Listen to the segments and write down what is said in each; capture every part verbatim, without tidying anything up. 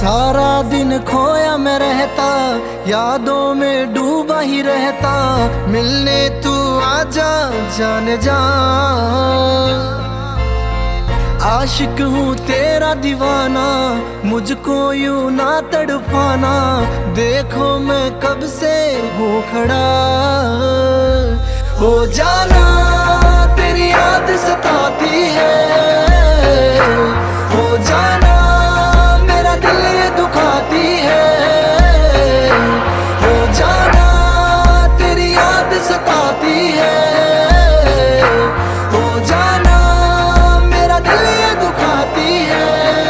सारा दिन खोया मैं रहता, यादों में डूबा ही रहता, मिलने तू आजा जान जा। आशिक हूँ तेरा दीवाना, मुझको यूं ना तड़पाना, देखो मैं कब से हूँ खड़ा। हो जाना तेरी याद सताती है, हो जाना मेरा दिल ये दुखाती है, हो जाना तेरी याद सताती है, हो जाना मेरा दिल ये दुखाती है।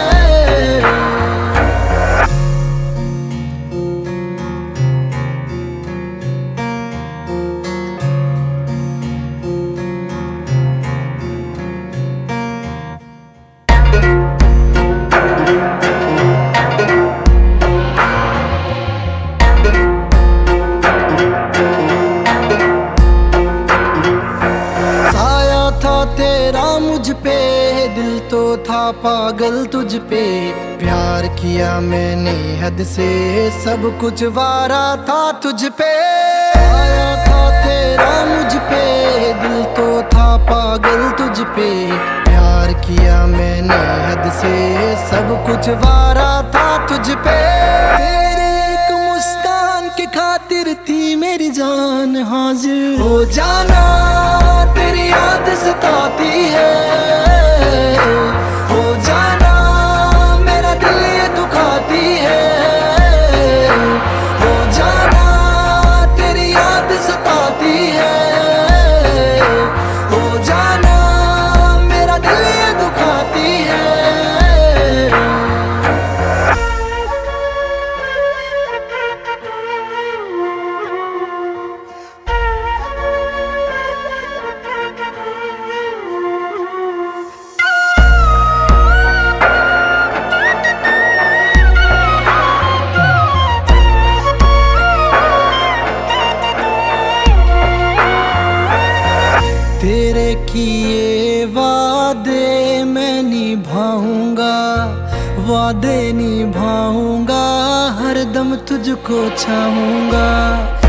तेरा मुझ पे दिल तो था पागल तुझ पे, प्यार किया मैंने हद से, सब कुछ वारा था तुझ पे। आया था तेरा मुझ पे दिल तो था पागल तुझ पे, प्यार किया मैंने हद से, सब कुछ वारा था तुझ पे। तेरे एक मुस्कान की खातिर थी मेरी जान हाजिर, हो जाना तेरी याद सताती है, हो जाना मेरा दिल ये दुखाती है, हो जाना तेरी याद सताती है, हो जाना मेरा दिल ये दुखाती है। तेरे किए वादे मैं निभाऊंगा, वादे निभाऊंगा, हर दम तुझको चाहूंगा।